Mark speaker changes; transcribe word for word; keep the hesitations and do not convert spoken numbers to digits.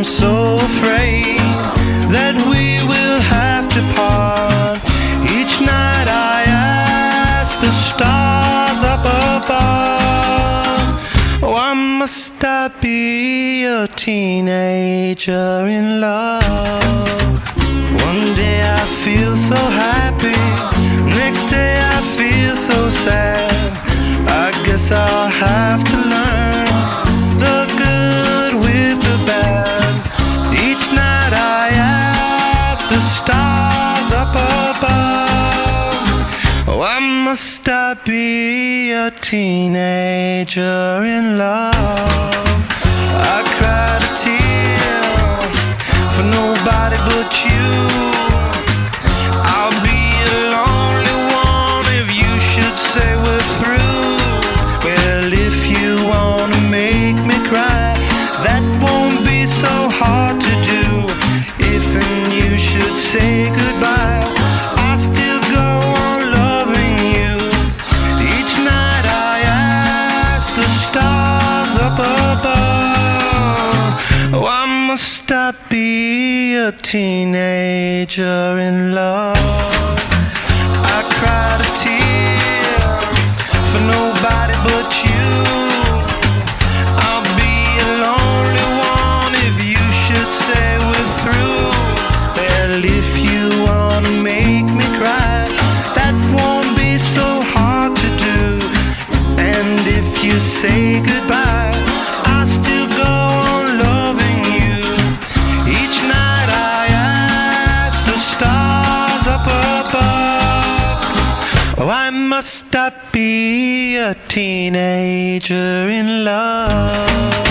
Speaker 1: I'm so afraid that we will have to part. Each night I ask the stars up above, why must I be a teenager in love? One day I feel so happy, next day I feel so sad. I guess I'll have to learn the good with the bad. Each night I ask the stars up above, why must I be a teenager in love? I cried a tear for nobody but you. I'll be a lonely one if you should say we're through. Well, if you wanna make me cry, that won't be so hard to do. If and you should say goodbye, I'll still go on loving you. Each night I ask the stars up above, why must I be a teenager in love? I cried a tear for nobody but you. I'll be a lonely one if you should say we're through. Well, if you wanna make me cry, that won't be so hard to do. And if you say goodbye, I'll still go on loving you. Each night I ask the stars up above, why must I be a teenager in love?